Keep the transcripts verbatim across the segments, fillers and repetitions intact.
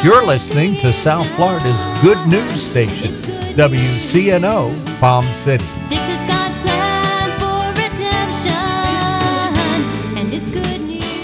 You're listening to South Florida's good news station, W C N O Palm City. This is God's plan for redemption, and it's good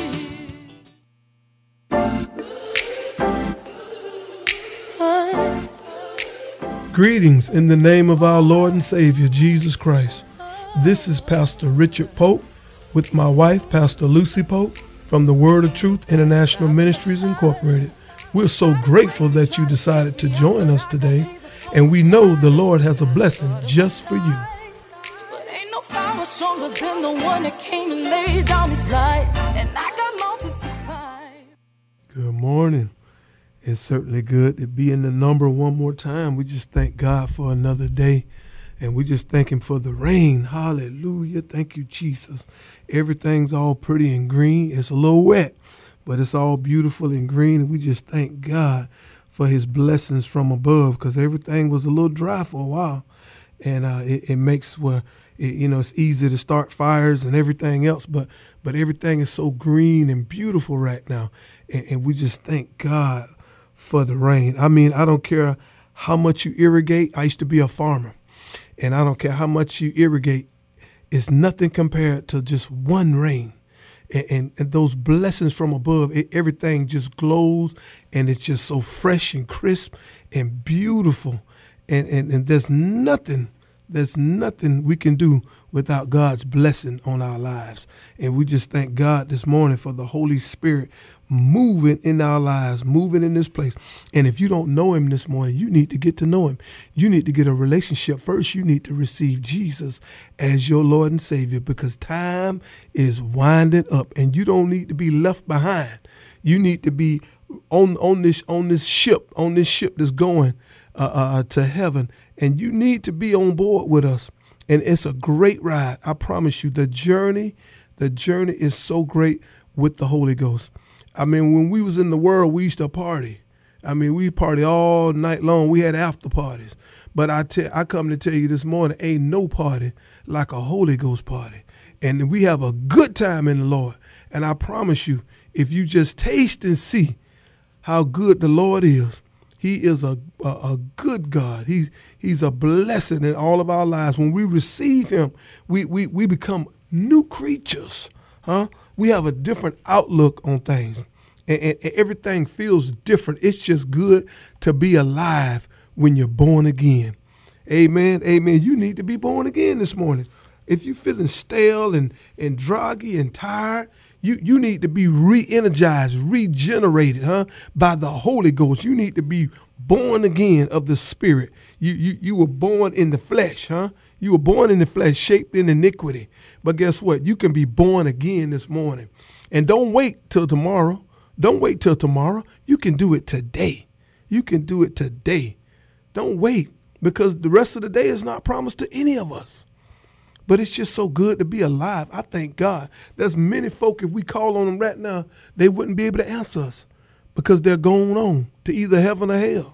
news. Greetings in the name of our Lord and Savior, Jesus Christ. This is Pastor Richard Pope with my wife, Pastor Lucy Pope, from the Word of Truth International Ministries Incorporated. We're so grateful that you decided to join us today, and we know the Lord has a blessing just for you. But ain't no power stronger than the one that came and laid down his life, and I got mountains to climb. Good morning. It's certainly good to be in the number one more time. We just thank God for another day, and we just thank him for the rain. Hallelujah. Thank you, Jesus. Everything's all pretty and green. It's a little wet, but it's all beautiful and green, and we just thank God for his blessings from above, because everything was a little dry for a while, and uh, it, it makes where, it, you know, it's easy to start fires and everything else, but but everything is so green and beautiful right now, and, and we just thank God for the rain. I mean, I don't care how much you irrigate. I used to be a farmer, and I don't care how much you irrigate. It's nothing compared to just one rain. And, and, and those blessings from above, it, everything just glows, and it's just so fresh and crisp and beautiful. And, and, and there's nothing, there's nothing we can do without God's blessing on our lives. And we just thank God this morning for the Holy Spirit moving in our lives, moving in this place. And if you don't know him this morning, you need to get to know him. You need to get a relationship. First, you need to receive Jesus as your Lord and Savior, because time is winding up and you don't need to be left behind. You need to be on, on this on this ship, on this ship that's going uh, uh, to heaven. And you need to be on board with us. And it's a great ride. I promise you, the journey, the journey is so great with the Holy Ghost. I mean, when we was in the world, we used to party. I mean, we party all night long. We had after parties. But I tell, I come to tell you this morning, ain't no party like a Holy Ghost party. And we have a good time in the Lord. And I promise you, if you just taste and see how good the Lord is, he is a, a, a good God. He's, he's a blessing in all of our lives. When we receive him, we, we, we become new creatures, huh? We have a different outlook on things, and, and, and everything feels different. It's just good to be alive when you're born again. Amen. Amen. You need to be born again this morning. If you're feeling stale and, and droggy and tired, you, you need to be re-energized, regenerated, huh, by the Holy Ghost. You need to be born again of the Spirit. You, you, you were born in the flesh, huh? You were born in the flesh, shaped in iniquity. But guess what? You can be born again this morning. And don't wait till tomorrow. Don't wait till tomorrow. You can do it today. You can do it today. Don't wait, because the rest of the day is not promised to any of us. But it's just so good to be alive. I thank God. There's many folk, if we call on them right now, they wouldn't be able to answer us because they're going on to either heaven or hell.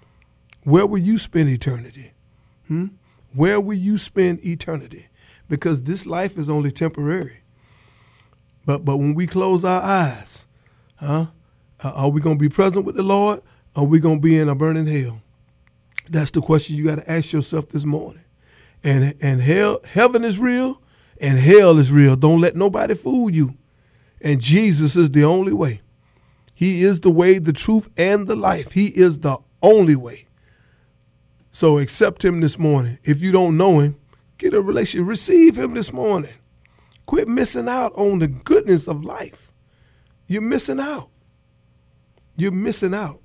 Where will you spend eternity? Hmm? Where will you spend eternity? Because this life is only temporary. But but when we close our eyes, huh? Uh, are we going to be present with the Lord, or are we going to be in a burning hell? That's the question you got to ask yourself this morning. And and hell, heaven is real, and hell is real. Don't let nobody fool you. And Jesus is the only way. He is the way, the truth, and the life. He is the only way. So accept him this morning. If you don't know him, get a relationship. Receive him this morning. Quit missing out on the goodness of life. You're missing out. You're missing out.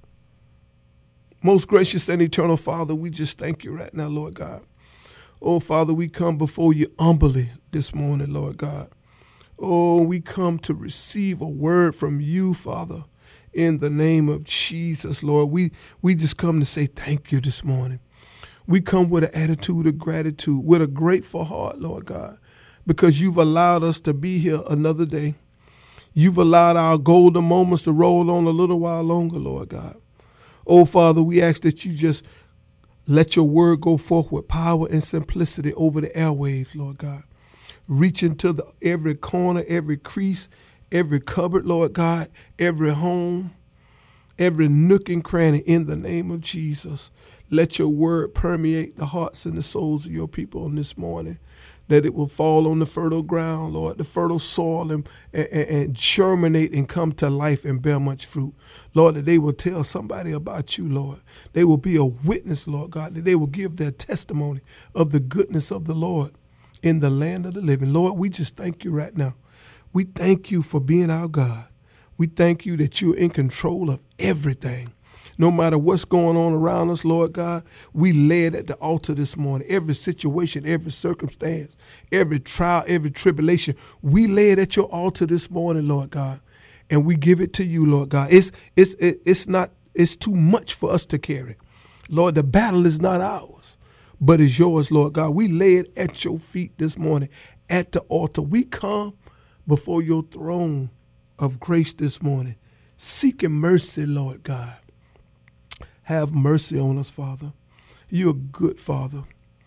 Most gracious and eternal Father, we just thank you right now, Lord God. Oh, Father, we come before you humbly this morning, Lord God. Oh, we come to receive a word from you, Father, in the name of Jesus, Lord. We, we just come to say thank you this morning. We come with an attitude of gratitude, with a grateful heart, Lord God, because you've allowed us to be here another day. You've allowed our golden moments to roll on a little while longer, Lord God. Oh, Father, we ask that you just let your word go forth with power and simplicity over the airwaves, Lord God. Reach into the, every corner, every crease, every cupboard, Lord God, every home, every nook and cranny in the name of Jesus. Let your word permeate the hearts and the souls of your people on this morning, that it will fall on the fertile ground, Lord, the fertile soil, and, and, and germinate and come to life and bear much fruit. Lord, that they will tell somebody about you, Lord. They will be a witness, Lord God, that they will give their testimony of the goodness of the Lord in the land of the living. Lord, we just thank you right now. We thank you for being our God. We thank you that you're in control of everything. No matter what's going on around us, Lord God, we lay it at the altar this morning. Every situation, every circumstance, every trial, every tribulation, we lay it at your altar this morning, Lord God, and we give it to you, Lord God. It's it's it's not it's too much for us to carry. Lord, the battle is not ours, but it's yours, Lord God. We lay it at your feet this morning, at the altar. We come before your throne of grace this morning, seeking mercy, Lord God. Have mercy on us, Father. You're a good Father.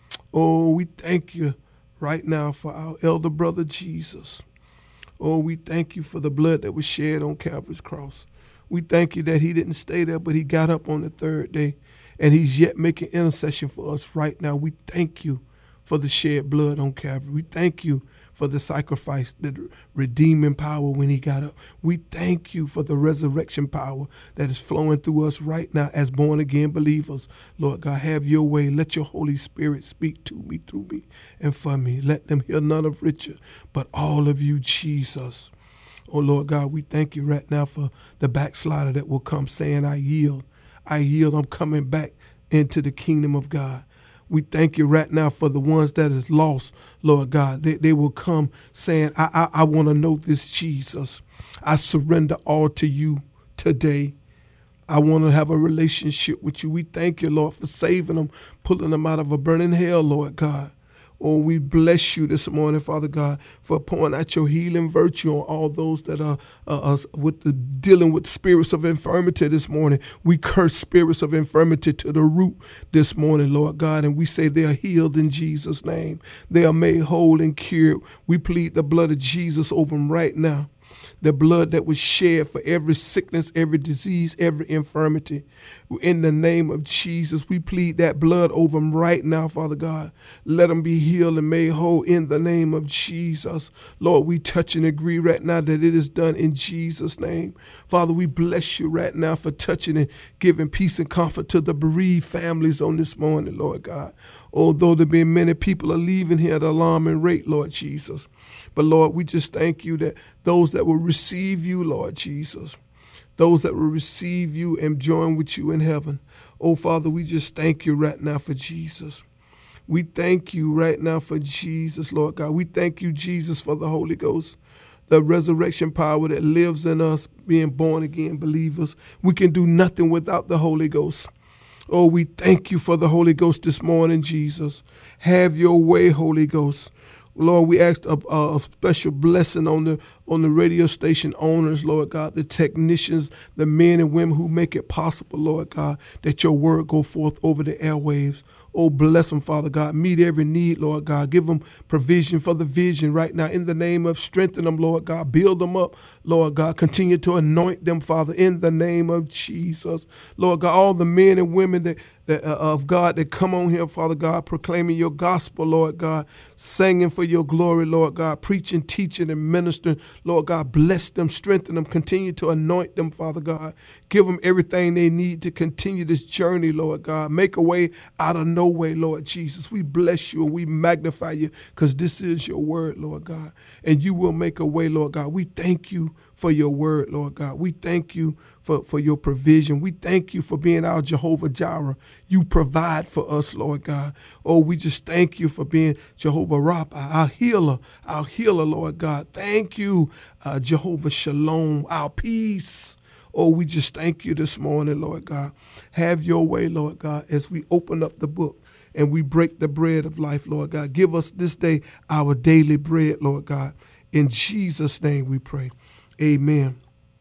Oh, we thank you right now for our elder brother Jesus. Oh, we thank you for the blood that was shed on Calvary's cross. We thank you that he didn't stay there, but he got up on the third day, and he's yet making intercession for us right now. We thank you for the shed blood on Calvary. We thank you for the sacrifice, the redeeming power when he got up. We thank you for the resurrection power that is flowing through us right now as born-again believers. Lord God, have your way. Let your Holy Spirit speak to me, through me, and for me. Let them hear none of Richard, but all of you, Jesus. Oh, Lord God, we thank you right now for the backslider that will come saying, I yield. I yield. I'm coming back into the kingdom of God. We thank you right now for the ones that is lost, Lord God. They, they will come saying, I, I, I want to know this Jesus. I surrender all to you today. I want to have a relationship with you. We thank you, Lord, for saving them, pulling them out of a burning hell, Lord God. Oh, we bless you this morning, Father God, for pouring out your healing virtue on all those that are uh, uh, with the dealing with spirits of infirmity this morning. We curse spirits of infirmity to the root this morning, Lord God, and we say they are healed in Jesus' name. They are made whole and cured. We plead the blood of Jesus over them right now. The blood that was shed for every sickness, every disease, every infirmity. In the name of Jesus, we plead that blood over them right now, Father God. Let them be healed and made whole in the name of Jesus. Lord, we touch and agree right now that it is done in Jesus' name. Father, we bless you right now for touching and giving peace and comfort to the bereaved families on this morning, Lord God. Although there be many people are leaving here at an alarming rate, Lord Jesus. But Lord, we just thank you that those that will receive you, Lord Jesus, those that will receive you and join with you in heaven. Oh, Father, we just thank you right now for Jesus. We thank you right now for Jesus, Lord God. We thank you, Jesus, for the Holy Ghost, the resurrection power that lives in us, being born again believers. We can do nothing without the Holy Ghost. Oh, we thank you for the Holy Ghost this morning, Jesus. Have your way, Holy Ghost. Lord, we ask a, a special blessing on the on the radio station owners, Lord God, the technicians, the men and women who make it possible, Lord God, that your word go forth over the airwaves. Oh, bless them, Father God. Meet every need, Lord God. Give them provision for the vision right now in the name of strengthen them, Lord God. Build them up, Lord God. Continue to anoint them, Father, in the name of Jesus. Lord God, all the men and women that, that uh, of God that come on here, Father God, proclaiming your gospel, Lord God, singing for your glory, Lord God, preaching, teaching, and ministering. Lord God, bless them, strengthen them, continue to anoint them, Father God. Give them everything they need to continue this journey, Lord God. Make a way out of no way, Lord Jesus. We bless you and we magnify you because this is your word, Lord God. And you will make a way, Lord God. We thank you for your word, Lord God. We thank you for, for your provision. We thank you for being our Jehovah Jireh. You provide for us, Lord God. Oh, we just thank you for being Jehovah Rapha, our healer, our healer, Lord God. Thank you, uh, Jehovah Shalom, our peace. Oh, we just thank you this morning, Lord God. Have your way, Lord God, as we open up the book and we break the bread of life, Lord God. Give us this day our daily bread, Lord God. In Jesus' name we pray. Amen.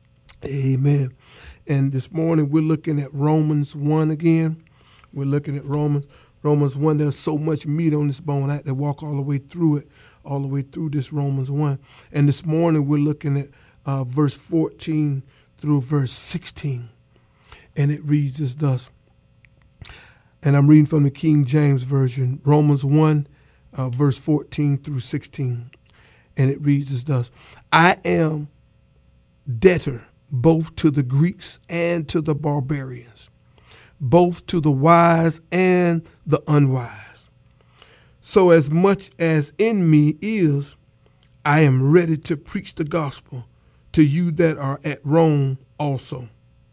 Amen. And this morning we're looking at Romans one again. We're looking at Romans, Romans one. There's so much meat on this bone. I had to walk all the way through it, all the way through this Romans one. And this morning we're looking at uh, verse fourteen through verse sixteen. And it reads as thus. And I'm reading from the King James Version, Romans one, uh, verse fourteen through sixteen. And it reads as thus. I am debtor both to the Greeks and to the barbarians, both to the wise and the unwise. So as much as in me is, I am ready to preach the gospel to you that are at Rome also.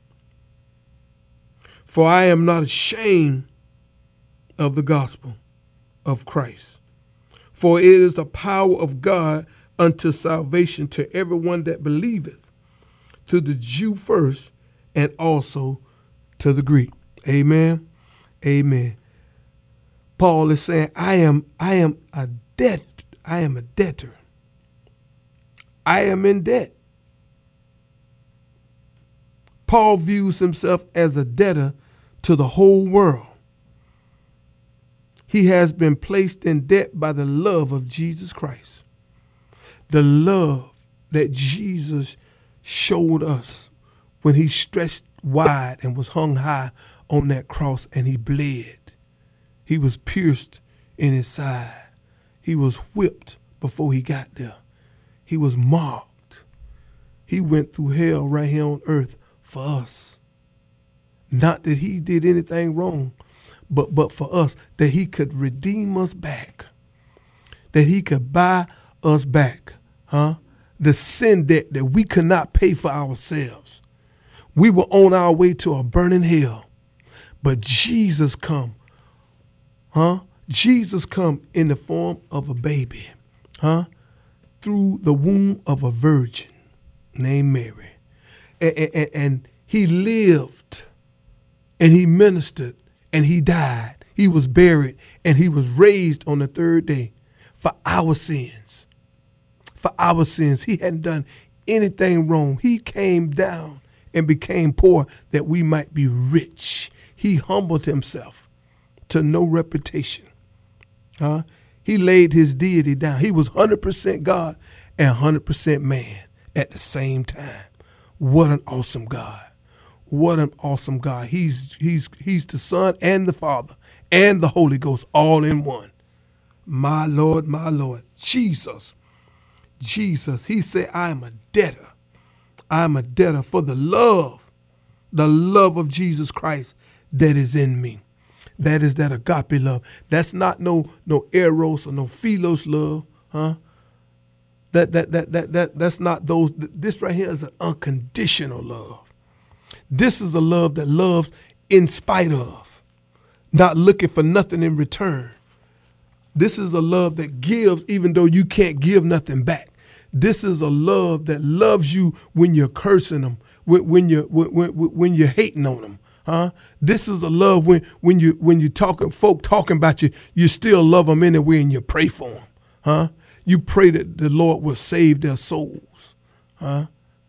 For I am not ashamed of the gospel of Christ, for it is the power of God unto salvation to everyone that believeth, to the Jew first, and also to the Greek. Amen. Amen. Paul is saying, I am, I am a debt, I am a debtor. I am in debt. Paul views himself as a debtor to the whole world. He has been placed in debt by the love of Jesus Christ. The love that Jesus showed us when he stretched wide and was hung high on that cross and he bled. He was pierced in his side. He was whipped before he got there. He was mocked. He went through hell right here on earth for us. Not that he did anything wrong, but, but for us, that he could redeem us back, that he could buy us back, huh? The sin debt that we could not pay for ourselves. We were on our way to a burning hell, but Jesus come, huh? Jesus come in the form of a baby, huh? Through the womb of a virgin named Mary. And, and, and he lived and he ministered and he died. He was buried and he was raised on the third day for our sins. For our sins. He hadn't done anything wrong. He came down and became poor that we might be rich. He humbled himself to no reputation. Huh? He laid his deity down. He was one hundred percent God and one hundred percent man at the same time. What an awesome God. What an awesome God. He's he's he's the Son and the Father and the Holy Ghost all in one. My Lord, my Lord, Jesus. Jesus, he said, I am a debtor. I am a debtor for the love, the love of Jesus Christ that is in me. That is that agape love. That's not no no eros or no philos love, huh? That that that that that that's not those. This right here is an unconditional love. This is a love that loves in spite of, not looking for nothing in return. This is a love that gives even though you can't give nothing back. This is a love that loves you when you're cursing them, when, when you're when, when you're hating on them. Huh? This is a love when when you when you talking folk talking about you, you still love them anyway and you pray for them. Huh? You pray that the Lord will save their souls. Huh?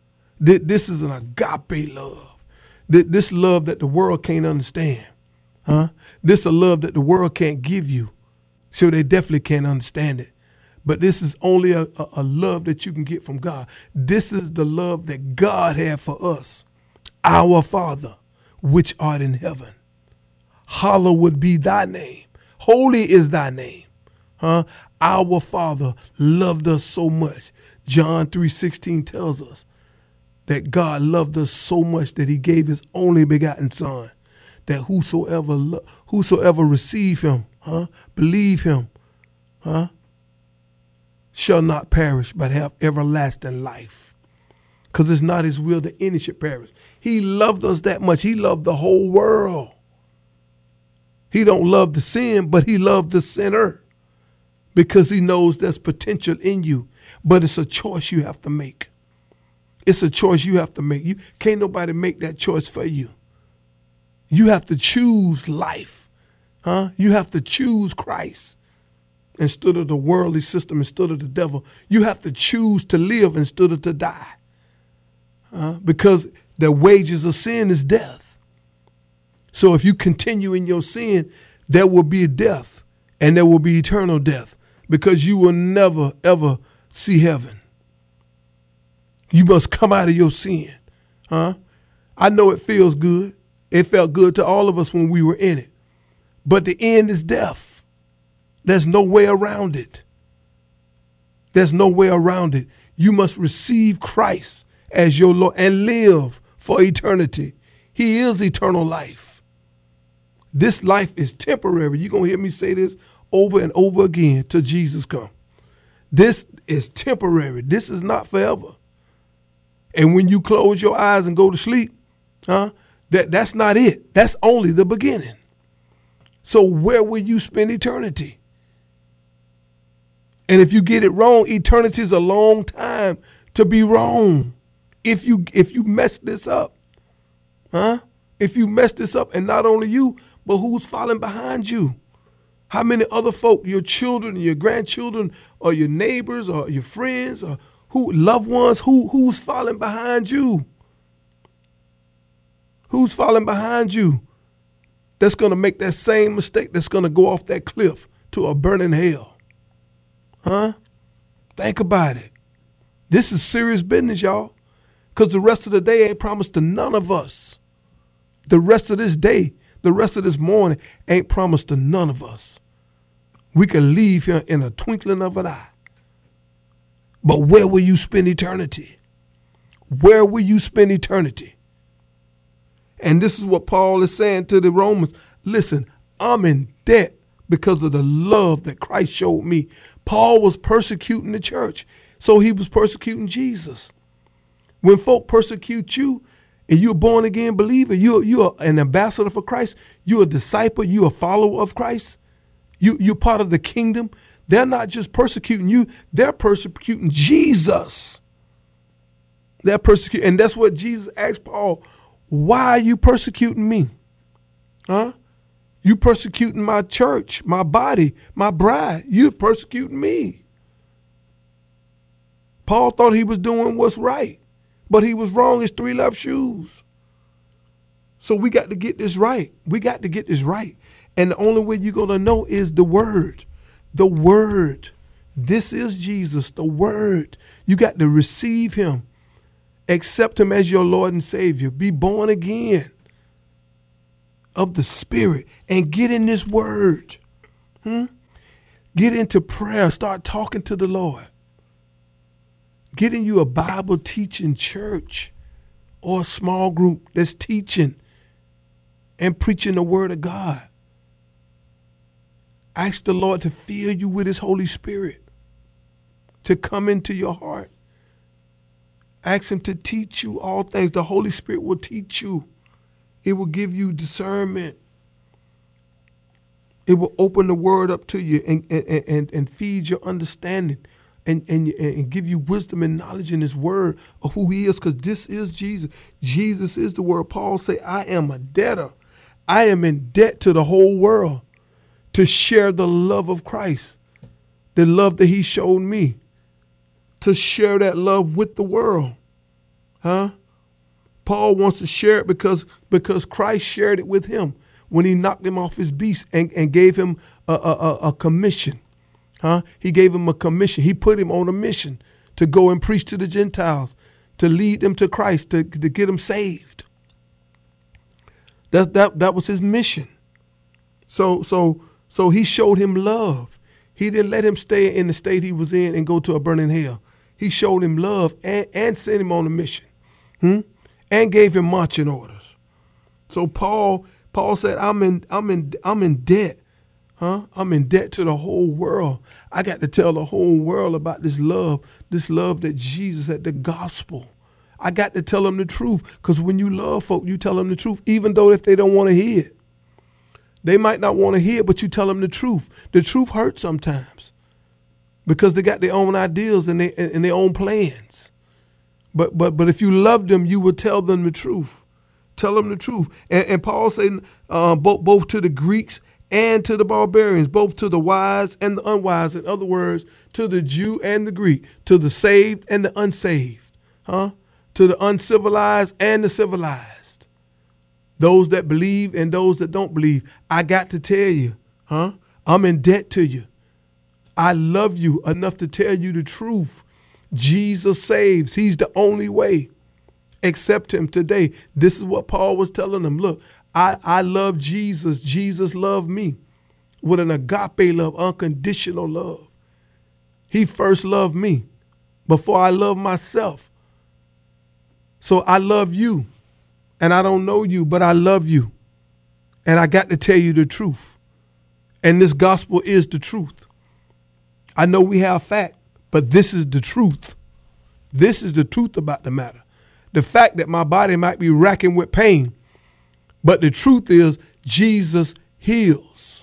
This is an agape love. This love that the world can't understand. Huh? This is a love that the world can't give you. So they definitely can't understand it. But this is only a, a, a love that you can get from God. This is the love that God had for us. Our Father, which art in heaven, hallowed be thy name. Holy is thy name. Huh? Our Father loved us so much. John three sixteen tells us that God loved us so much that he gave his only begotten Son, that whosoever lo- whosoever receive him, huh, believe him, huh, shall not perish but have everlasting life. Because it's not his will that any should perish. He loved us that much. He loved the whole world. He don't love the sin, but he loved the sinner because he knows there's potential in you. But it's a choice you have to make. It's a choice you have to make. You can't nobody make that choice for you. You have to choose life. Huh? You have to choose Christ instead of the worldly system, instead of the devil. You have to choose to live instead of to die. Uh, because the wages of sin is death. So if you continue in your sin, there will be death and there will be eternal death because you will never, ever see heaven. You must come out of your sin. Huh? I know it feels good. It felt good to all of us when we were in it. But the end is death. There's no way around it. There's no way around it. You must receive Christ as your Lord and live for eternity. He is eternal life. This life is temporary. You're going to hear me say this over and over again till Jesus comes. This is temporary. This is not forever. And when you close your eyes and go to sleep, huh? That, that's not it. That's only the beginning. So where will you spend eternity? And if you get it wrong, eternity is a long time to be wrong. If you if you mess this up, huh? If you mess this up, and not only you, but who's following behind you? How many other folk, your children, your grandchildren, or your neighbors, or your friends, or who loved ones, who who's following behind you? Who's following behind you? That's going to make that same mistake, that's going to go off that cliff to a burning hell. Huh? Think about it. This is serious business, y'all. Because the rest of the day ain't promised to none of us. The rest of this day, the rest of this morning ain't promised to none of us. We can leave here in a twinkling of an eye. But where will you spend eternity? Where will you spend eternity? And this is what Paul is saying to the Romans. Listen, I'm in debt because of the love that Christ showed me. Paul was persecuting the church, so he was persecuting Jesus. When folk persecute you and you're a born again believer, you're, you're an ambassador for Christ, you're a disciple, you're a follower of Christ, you, you're part of the kingdom. They're not just persecuting you, they're persecuting Jesus. They're persecuting, and that's what Jesus asked Paul, why are you persecuting me? Huh? You persecuting my church, my body, my bride. You're persecuting me. Paul thought he was doing what's right, but he was wrong as three left shoes. So we got to get this right. We got to get this right. And the only way you're going to know is the word. The word. This is Jesus, the word. You got to receive him. Accept him as your Lord and Savior. Be born again of the Spirit and get in this word. Hmm? Get into prayer. Start talking to the Lord. Get in you a Bible teaching church or a small group that's teaching and preaching the word of God. Ask the Lord to fill you with his Holy Spirit, to come into your heart. Ask him to teach you all things. The Holy Spirit will teach you. It will give you discernment. It will open the word up to you and, and, and, and feed your understanding and, and, and give you wisdom and knowledge in his word of who he is, because this is Jesus. Jesus is the word. Paul say, I am a debtor. I am in debt to the whole world to share the love of Christ, the love that he showed me, to share that love with the world. Huh? Paul wants to share it because, because Christ shared it with him when he knocked him off his beast and, and gave him a, a, a commission. Huh? He gave him a commission. He put him on a mission to go and preach to the Gentiles, to lead them to Christ, to, to get them saved. That, that, that was his mission. So, so, so he showed him love. He didn't let him stay in the state he was in and go to a burning hell. He showed him love and, and sent him on a mission, hmm? and gave him marching orders. So Paul, Paul said, I'm in, I'm in, I'm in debt. Huh? I'm in debt to the whole world. I got to tell the whole world about this love, this love that Jesus had, the gospel. I got to tell them the truth, because when you love folk, you tell them the truth, even though if they don't want to hear it. They might not want to hear it, but you tell them the truth. The truth hurts sometimes because they got their own ideas and, they, and their own plans. But but but if you love them, you will tell them the truth. Tell them the truth. And, and Paul said uh, both, both to the Greeks and to the barbarians, both to the wise and the unwise. In other words, to the Jew and the Greek, to the saved and the unsaved, huh? To the uncivilized and the civilized. Those that believe and those that don't believe. I got to tell you, huh? I'm in debt to you. I love you enough to tell you the truth. Jesus saves. He's the only way. Accept him today. This is what Paul was telling them. Look, I, I love Jesus. Jesus loved me with an agape love, unconditional love. He first loved me before I love myself. So I love you, and I don't know you, but I love you. And I got to tell you the truth. And this gospel is the truth. I know we have fact, but this is the truth. This is the truth about the matter. The fact that my body might be racking with pain, but the truth is Jesus heals.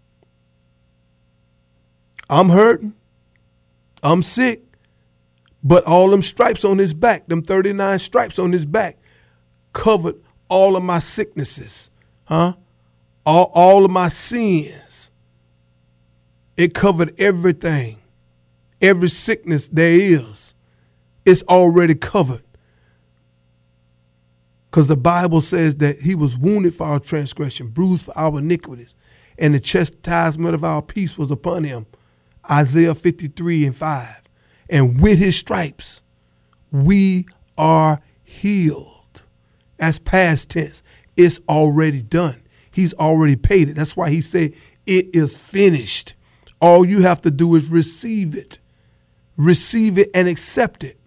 I'm hurting. I'm sick. But all them stripes on his back, them thirty-nine stripes on his back, covered all of my sicknesses, huh? All, all of my sins. It covered everything. Every sickness there is, it's already covered. Because the Bible says that he was wounded for our transgression, bruised for our iniquities, and the chastisement of our peace was upon him. Isaiah fifty-three and five. And with his stripes, we are healed. That's past tense. It's already done. He's already paid it. That's why he said it is finished. All you have to do is receive it. Receive it and accept it.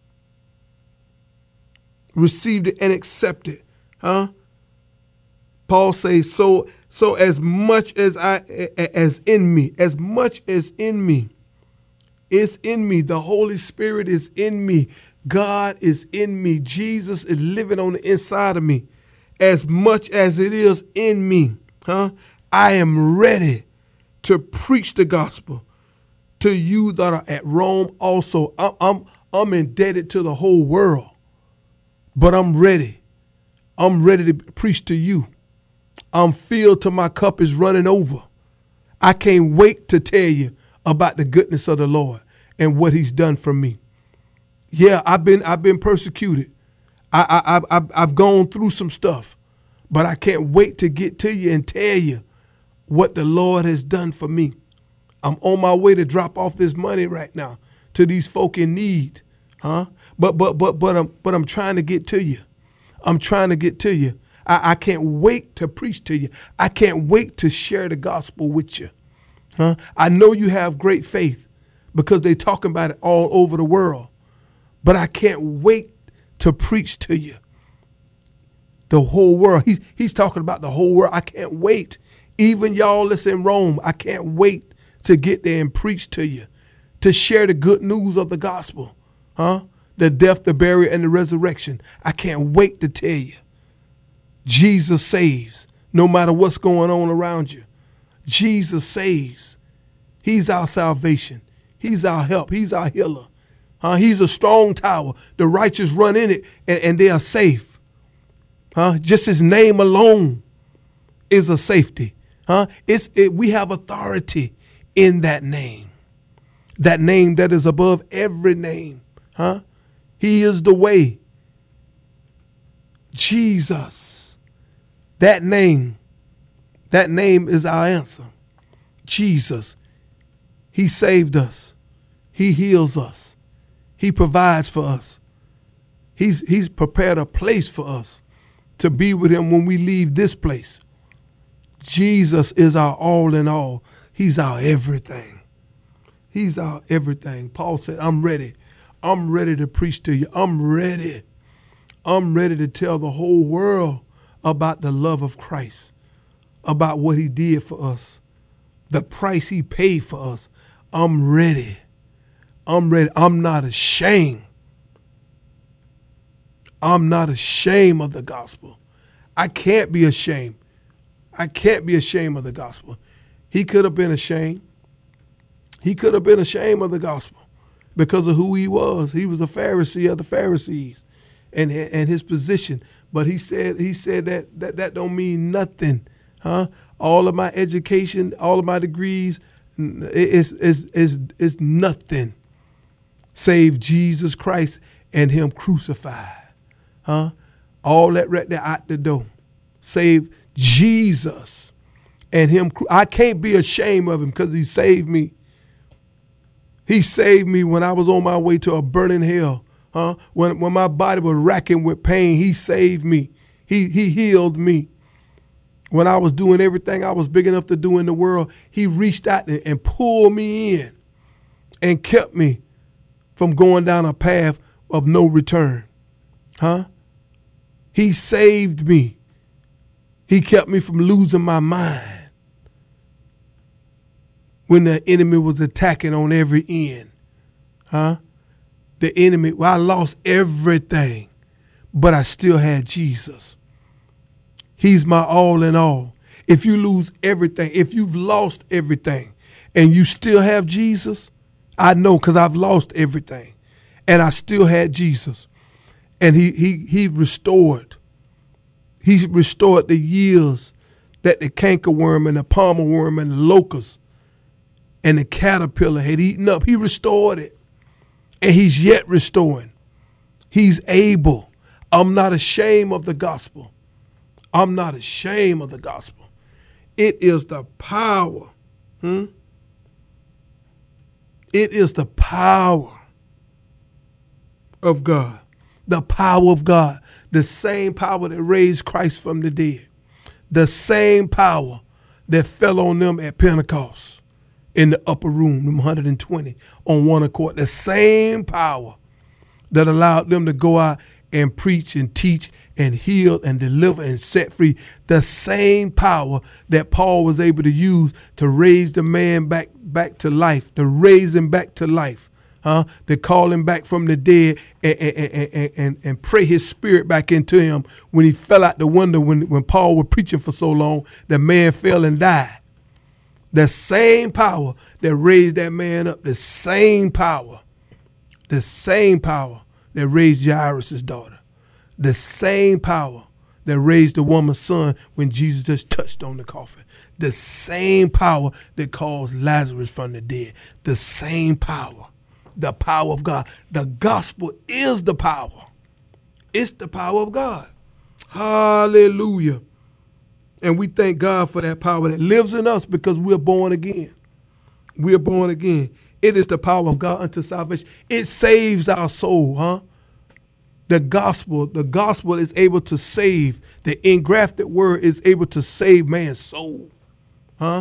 Receive it and accept it. Huh? Paul says, so so as much as I as in me, as much as in me, it's in me. The Holy Spirit is in me. God is in me. Jesus is living on the inside of me. As much as it is in me, huh? I am ready to preach the gospel to you that are at Rome also. I'm, I'm, I'm indebted to the whole world, but I'm ready. I'm ready to preach to you. I'm filled till my cup is running over. I can't wait to tell you about the goodness of the Lord and what he's done for me. Yeah, I've been I've been persecuted. I, I, I, I've gone through some stuff, but I can't wait to get to you and tell you what the Lord has done for me. I'm on my way to drop off this money right now to these folk in need, huh? But but but but I'm but I'm trying to get to you. I'm trying to get to you. I, I can't wait to preach to you. I can't wait to share the gospel with you. Huh? I know you have great faith because they're talking about it all over the world. But I can't wait to preach to you. The whole world. He, he's talking about the whole world. I can't wait. Even y'all that's in Rome, I can't wait to get there and preach to you, to share the good news of the gospel. Huh? The death, the burial, and the resurrection. I can't wait to tell you. Jesus saves no matter what's going on around you. Jesus saves. He's our salvation. He's our help. He's our healer. Huh? He's a strong tower. The righteous run in it and, and they are safe. Huh? Just his name alone is a safety. Huh? It's, it, we have authority in that name. That name that is above every name. Huh? He is the way. Jesus. That name. That name is our answer. Jesus. He saved us. He heals us. He provides for us. He's, he's prepared a place for us to be with him when we leave this place. Jesus is our all in all. He's our everything. He's our everything. Paul said, I'm ready. I'm ready to preach to you. I'm ready. I'm ready to tell the whole world about the love of Christ, about what he did for us, the price he paid for us. I'm ready. I'm ready. I'm not ashamed. I'm not ashamed of the gospel. I can't be ashamed. I can't be ashamed of the gospel. He could have been ashamed. He could have been ashamed of the gospel because of who he was. He was a Pharisee of the Pharisees and, and his position. But he said he said that that, that don't mean nothing. Huh? All of my education, all of my degrees is is is is nothing save Jesus Christ and him crucified. Huh? All that right there out the door. Save Jesus and him. I can't be ashamed of him because he saved me. He saved me when I was on my way to a burning hell. Huh? When when my body was racking with pain, he saved me. He he healed me. When I was doing everything I was big enough to do in the world, he reached out and, and pulled me in and kept me from going down a path of no return. Huh? He saved me. He kept me from losing my mind when the enemy was attacking on every end. Huh? The enemy, well, I lost everything, but I still had Jesus. He's my all in all. If you lose everything, if you've lost everything and you still have Jesus, I know because I've lost everything and I still had Jesus. And he he he restored. He restored the years that the cankerworm and the palmer worm and the locust and the caterpillar had eaten up. He restored it. And he's yet restoring. He's able. I'm not ashamed of the gospel. I'm not ashamed of the gospel. It is the power. Hmm? It is the power of God. The power of God. The same power that raised Christ from the dead. The same power that fell on them at Pentecost in the upper room, them one hundred twenty on one accord. The same power that allowed them to go out and preach and teach and heal and deliver and set free. The same power that Paul was able to use to raise the man back back to life, to raise him back to life, huh? To call him back from the dead and, and, and, and, and pray his spirit back into him when he fell out the window when, when Paul was preaching for so long, the man fell and died. The same power that raised that man up, the same power, the same power that raised Jairus' daughter, the same power that raised the woman's son when Jesus just touched on the coffin, the same power that caused Lazarus from the dead, the same power, the power of God. The gospel is the power. It's the power of God. Hallelujah. And we thank God for that power that lives in us because we're born again. We're born again. It is the power of God unto salvation. It saves our soul, huh? The gospel, the gospel is able to save. The engrafted word is able to save man's soul, huh?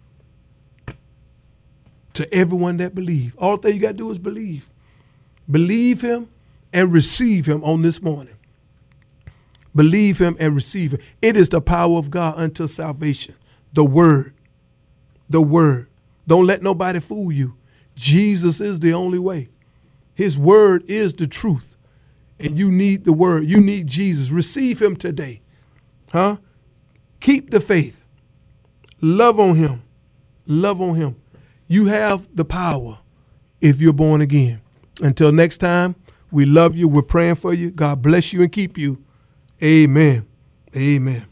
To everyone that believes. All thing you got to do is believe. Believe him and receive him on this morning. Believe him and receive him. It is the power of God unto salvation. The word. The word. Don't let nobody fool you. Jesus is the only way. His word is the truth. And you need the word. You need Jesus. Receive him today. Huh? Keep the faith. Love on him. Love on him. You have the power if you're born again. Until next time, we love you. We're praying for you. God bless you and keep you. Amen. Amen.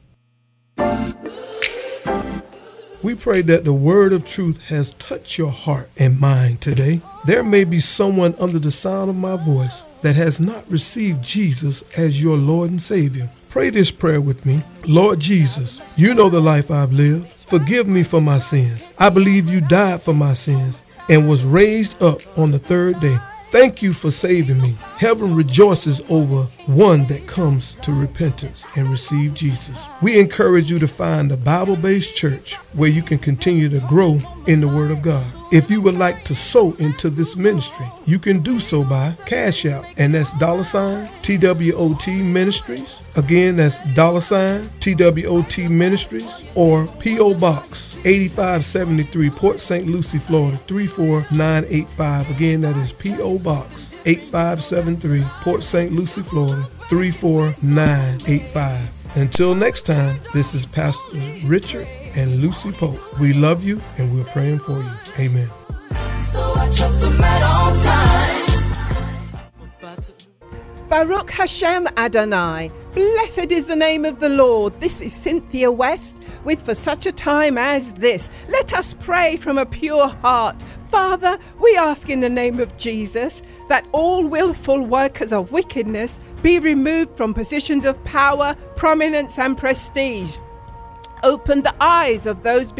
We pray that the word of truth has touched your heart and mind today. There may be someone under the sound of my voice that has not received Jesus as your Lord and Savior. Pray this prayer with me. Lord Jesus, you know the life I've lived. Forgive me for my sins. I believe you died for my sins and was raised up on the third day. Thank you for saving me. Heaven rejoices over one that comes to repentance and receive Jesus. We encourage you to find a Bible-based church where you can continue to grow in the Word of God. If you would like to sow into this ministry, you can do so by Cash App, and that's dollar sign T W O T Ministries. Again, that's dollar sign T W O T Ministries, or P O Box eighty-five seventy-three, Port Saint Lucie, Florida three four nine eight five. Again, that is P O Box eighty-five seventy-three, Port Saint Lucie, Florida three four nine eight five. Until next time, this is Pastor Richard and Lucy Pope. We love you and we're praying for you. Amen. So I trust him at all times. Baruch Hashem Adonai. Blessed is the name of the Lord. This is Cynthia West with For Such a Time as This. Let us pray from a pure heart. Father, we ask in the name of Jesus that all willful workers of wickedness be removed from positions of power, prominence and prestige. Open the eyes of those